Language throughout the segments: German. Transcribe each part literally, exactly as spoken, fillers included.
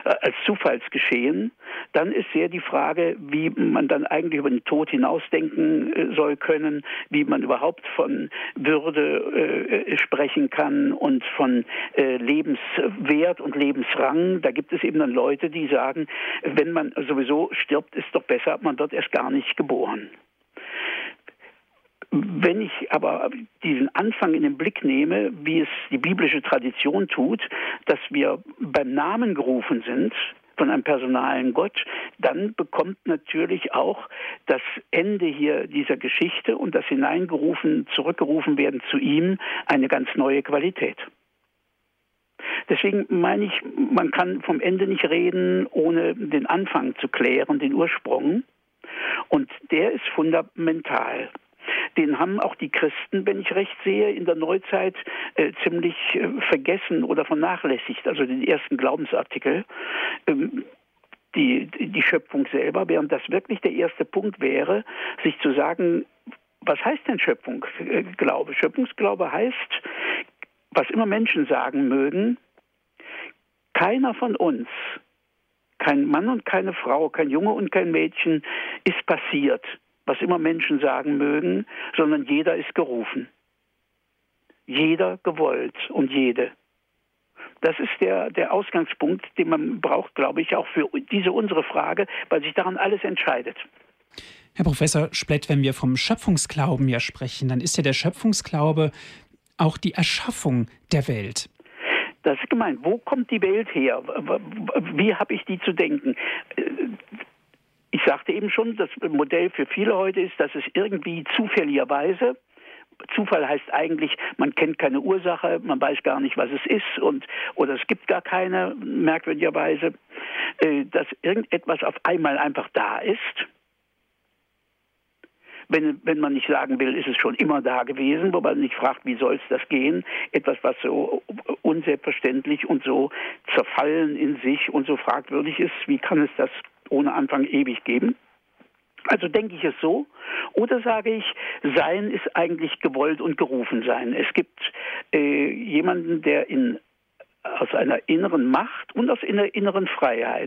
äh, als Zufallsgeschehen, dann ist sehr die Frage, wie man dann eigentlich über den Tod hinausdenken äh, soll können, wie man überhaupt von Würde äh, sprechen kann und von äh, Lebenswert und Lebensrang. Da gibt es eben dann Leute, die sagen, wenn man sowieso stirbt, ist doch besser, man wird erst gar nicht geboren. Wenn ich aber diesen Anfang in den Blick nehme, wie es die biblische Tradition tut, dass wir beim Namen gerufen sind von einem personalen Gott, dann bekommt natürlich auch das Ende hier dieser Geschichte und das hineingerufen, zurückgerufen werden zu ihm eine ganz neue Qualität. Deswegen meine ich, man kann vom Ende nicht reden, ohne den Anfang zu klären, den Ursprung. Und der ist fundamental. Den haben auch die Christen, wenn ich recht sehe, in der Neuzeit äh, ziemlich äh, vergessen oder vernachlässigt, also den ersten Glaubensartikel, ähm, die, die Schöpfung selber, während das wirklich der erste Punkt wäre, sich zu sagen, was heißt denn Schöpfungsglaube? Schöpfungsglaube heißt, was immer Menschen sagen mögen, keiner von uns, kein Mann und keine Frau, kein Junge und kein Mädchen ist passiert, was immer Menschen sagen mögen, sondern jeder ist gerufen. Jeder gewollt und jede. Das ist der, der Ausgangspunkt, den man braucht, glaube ich, auch für diese unsere Frage, weil sich daran alles entscheidet. Herr Professor Splett, wenn wir vom Schöpfungsglauben ja sprechen, dann ist ja der Schöpfungsglaube auch die Erschaffung der Welt. Das ist gemeint. Wo kommt die Welt her? Wie habe ich die zu denken? Ich sagte eben schon, das Modell für viele heute ist, dass es irgendwie zufälligerweise, Zufall heißt eigentlich, man kennt keine Ursache, man weiß gar nicht, was es ist, und oder es gibt gar keine, merkwürdigerweise, dass irgendetwas auf einmal einfach da ist. Wenn, wenn man nicht sagen will, ist es schon immer da gewesen, wo man sich fragt, wie soll es das gehen? Etwas, was so unselbstverständlich und so zerfallen in sich und so fragwürdig ist, wie kann es das ohne Anfang ewig geben? Also denke ich es so. Oder sage ich, Sein ist eigentlich gewollt und gerufen sein. Es gibt äh, jemanden, der in, aus einer inneren Macht und aus einer inneren Freiheit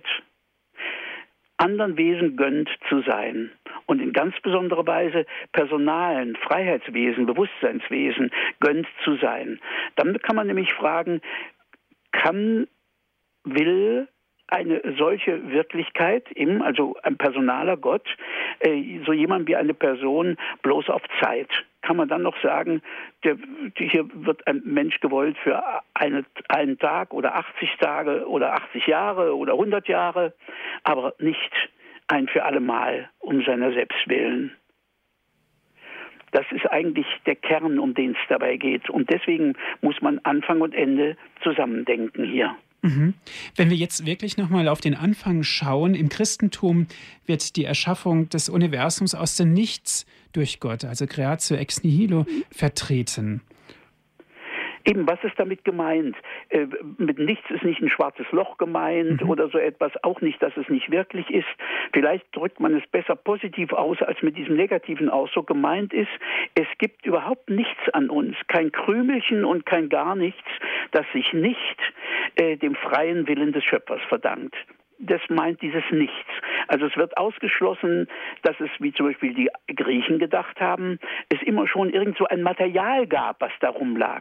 anderen Wesen gönnt zu sein und in ganz besonderer Weise personalen Freiheitswesen, Bewusstseinswesen gönnt zu sein. Dann kann man nämlich fragen, kann, will eine solche Wirklichkeit, im, also ein personaler Gott, äh, so jemand wie eine Person bloß auf Zeit? Kann man dann noch sagen, der, hier wird ein Mensch gewollt für eine, einen Tag oder achtzig Tage oder achtzig Jahre oder hundert Jahre, aber nicht ein für alle Mal um seiner selbst willen. Das ist eigentlich der Kern, um den es dabei geht. Und deswegen muss man Anfang und Ende zusammendenken hier. Mhm. Wenn wir jetzt wirklich nochmal auf den Anfang schauen, im Christentum wird die Erschaffung des Universums aus dem Nichts durch Gott, also Creatio ex nihilo, vertreten. Eben, was ist damit gemeint? Äh, mit nichts ist nicht ein schwarzes Loch gemeint mhm. oder so etwas, auch nicht, dass es nicht wirklich ist. Vielleicht drückt man es besser positiv aus, als mit diesem negativen Ausdruck gemeint ist. Es gibt überhaupt nichts an uns, kein Krümelchen und kein gar nichts, das sich nicht äh, dem freien Willen des Schöpfers verdankt. Das meint dieses Nichts. Also es wird ausgeschlossen, dass es, wie zum Beispiel die Griechen gedacht haben, es immer schon irgend so ein Material gab, was da rumlag.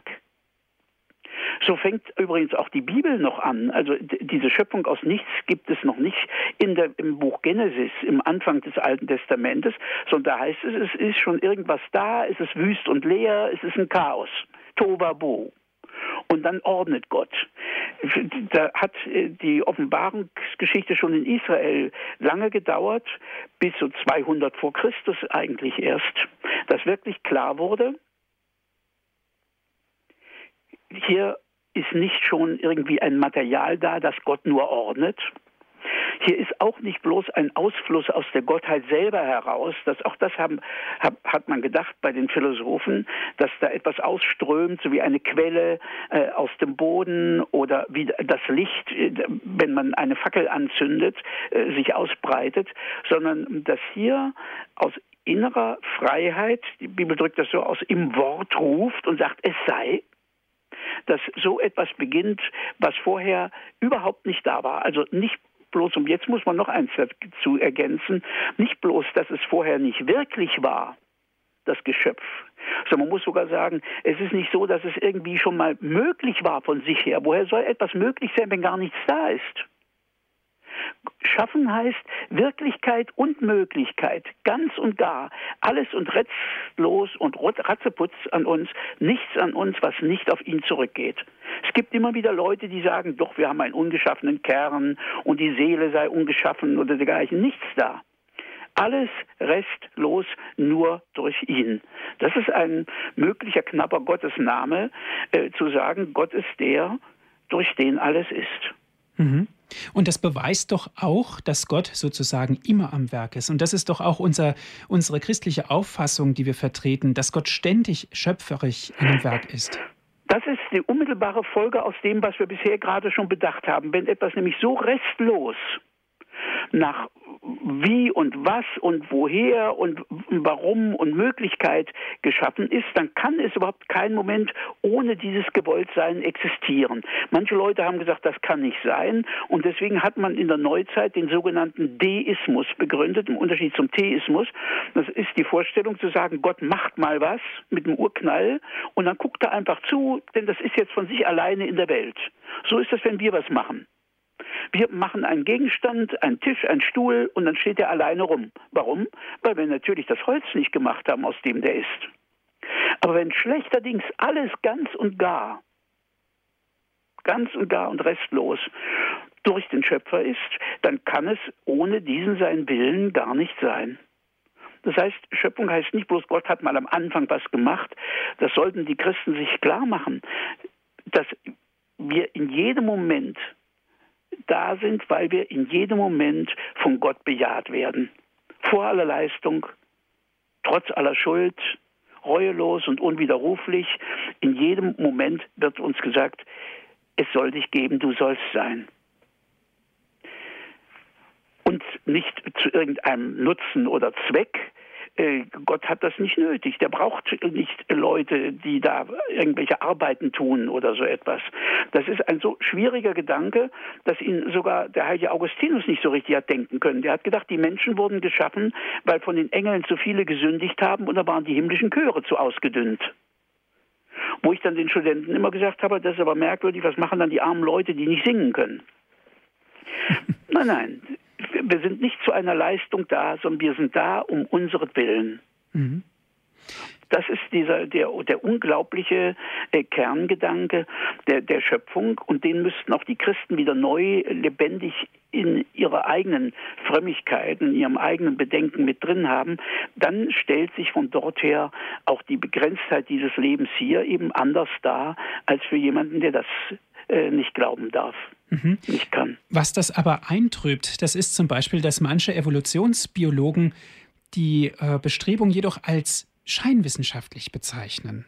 So fängt übrigens auch die Bibel noch an. Also d- diese Schöpfung aus Nichts gibt es noch nicht in der, im Buch Genesis, im Anfang des Alten Testamentes, sondern da heißt es, es ist schon irgendwas da, es ist wüst und leer, es ist ein Chaos. Tohuwabohu. Und dann ordnet Gott. Da hat die Offenbarungsgeschichte schon in Israel lange gedauert, bis so zweihundert vor Christus eigentlich erst, dass wirklich klar wurde, hier ist nicht schon irgendwie ein Material da, das Gott nur ordnet. Hier ist auch nicht bloß ein Ausfluss aus der Gottheit selber heraus, dass auch das haben, hat, hat man gedacht bei den Philosophen, dass da etwas ausströmt, so wie eine Quelle äh, aus dem Boden oder wie das Licht, äh, wenn man eine Fackel anzündet, äh, sich ausbreitet, sondern dass hier aus innerer Freiheit, die Bibel drückt das so aus, im Wort ruft und sagt, es sei, dass so etwas beginnt, was vorher überhaupt nicht da war. Also nicht bloß, und jetzt muss man noch eins dazu ergänzen, nicht bloß, dass es vorher nicht wirklich war, das Geschöpf. Also man muss sogar sagen, es ist nicht so, dass es irgendwie schon mal möglich war von sich her. Woher soll etwas möglich sein, wenn gar nichts da ist? Schaffen heißt Wirklichkeit und Möglichkeit, ganz und gar. Alles und restlos und ratzeputz an uns, nichts an uns, was nicht auf ihn zurückgeht. Es gibt immer wieder Leute, die sagen, doch, wir haben einen ungeschaffenen Kern und die Seele sei ungeschaffen oder dergleichen. Nichts da. Alles restlos nur durch ihn. Das ist ein möglicher knapper Gottesname, äh, zu sagen, Gott ist der, durch den alles ist. Mhm. Und das beweist doch auch, dass Gott sozusagen immer am Werk ist. Und das ist doch auch unser, unsere christliche Auffassung, die wir vertreten, dass Gott ständig schöpferisch am Werk ist. Das ist die unmittelbare Folge aus dem, was wir bisher gerade schon bedacht haben. Wenn etwas nämlich so restlos nach wie und was und woher und warum und Möglichkeit geschaffen ist, dann kann es überhaupt keinen Moment ohne dieses Gewolltsein existieren. Manche Leute haben gesagt, das kann nicht sein, und deswegen hat man in der Neuzeit den sogenannten Deismus begründet, im Unterschied zum Theismus. Das ist die Vorstellung zu sagen, Gott macht mal was mit dem Urknall und dann guckt er einfach zu, denn das ist jetzt von sich alleine in der Welt. So ist das, wenn wir was machen. Wir machen einen Gegenstand, einen Tisch, einen Stuhl, und dann steht er alleine rum. Warum? Weil wir natürlich das Holz nicht gemacht haben, aus dem der ist. Aber wenn schlechterdings alles ganz und gar, ganz und gar und restlos durch den Schöpfer ist, dann kann es ohne diesen seinen Willen gar nicht sein. Das heißt, Schöpfung heißt nicht bloß, Gott hat mal am Anfang was gemacht. Das sollten die Christen sich klar machen, dass wir in jedem Moment da sind, weil wir in jedem Moment von Gott bejaht werden. Vor aller Leistung, trotz aller Schuld, reuelos und unwiderruflich. In jedem Moment wird uns gesagt, es soll dich geben, du sollst sein. Und nicht zu irgendeinem Nutzen oder Zweck. Gott hat das nicht nötig. Der braucht nicht Leute, die da irgendwelche Arbeiten tun oder so etwas. Das ist ein so schwieriger Gedanke, dass ihn sogar der heilige Augustinus nicht so richtig hat denken können. Der hat gedacht, die Menschen wurden geschaffen, weil von den Engeln zu viele gesündigt haben, und da waren die himmlischen Chöre zu ausgedünnt. Wo ich dann den Studenten immer gesagt habe, das ist aber merkwürdig, was machen dann die armen Leute, die nicht singen können? Nein, nein. Wir sind nicht zu einer Leistung da, sondern wir sind da um unseretwillen. Mhm. Das ist dieser der, der unglaubliche äh, Kerngedanke der, der Schöpfung, und den müssten auch die Christen wieder neu lebendig in ihrer eigenen Frömmigkeit, in ihrem eigenen Bedenken mit drin haben. Dann stellt sich von dort her auch die Begrenztheit dieses Lebens hier eben anders dar, als für jemanden, der das äh, nicht glauben darf. Mhm. Nicht kann. Was das aber eintrübt, das ist zum Beispiel, dass manche Evolutionsbiologen die äh, Bestrebung jedoch als scheinwissenschaftlich bezeichnen.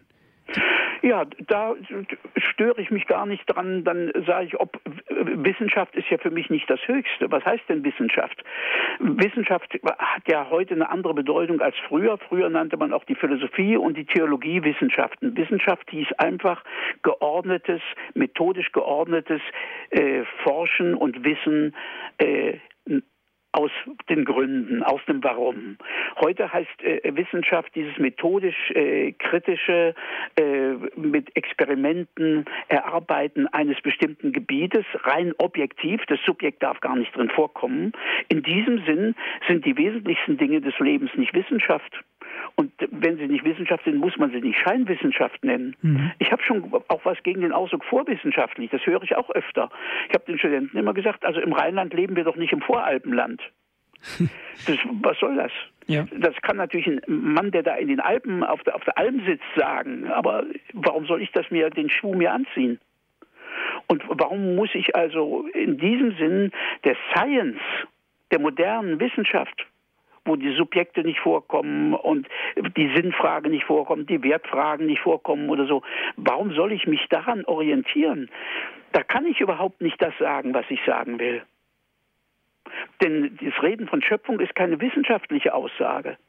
Ja, da störe ich mich gar nicht dran. Dann sage ich, ob Wissenschaft ist ja für mich nicht das Höchste. Was heißt denn Wissenschaft? Wissenschaft hat ja heute eine andere Bedeutung als früher. Früher nannte man auch die Philosophie und die Theologie Wissenschaften. Wissenschaft hieß einfach geordnetes, methodisch geordnetes äh, Forschen und Wissen äh, aus den Gründen, aus dem Warum. Heute heißt äh, Wissenschaft dieses methodisch-kritische äh, äh, mit Experimenten erarbeiten eines bestimmten Gebietes, rein objektiv, das Subjekt darf gar nicht drin vorkommen. In diesem Sinn sind die wesentlichsten Dinge des Lebens nicht Wissenschaft. Und wenn sie nicht Wissenschaft sind, muss man sie nicht Scheinwissenschaft nennen. Mhm. Ich habe schon auch was gegen den Ausdruck vorwissenschaftlich, das höre ich auch öfter. Ich habe den Studenten immer gesagt, also im Rheinland leben wir doch nicht im Voralpenland. Das, was soll das? Ja. Das kann natürlich ein Mann, der da in den Alpen auf der, auf der Alm sitzt, sagen, aber warum soll ich das mir, den Schuh mir anziehen? Und warum muss ich also in diesem Sinn der Science, der modernen Wissenschaft, wo die Subjekte nicht vorkommen und die Sinnfrage nicht vorkommt, die Wertfragen nicht vorkommen oder so. Warum soll ich mich daran orientieren? Da kann ich überhaupt nicht das sagen, was ich sagen will. Denn das Reden von Schöpfung ist keine wissenschaftliche Aussage.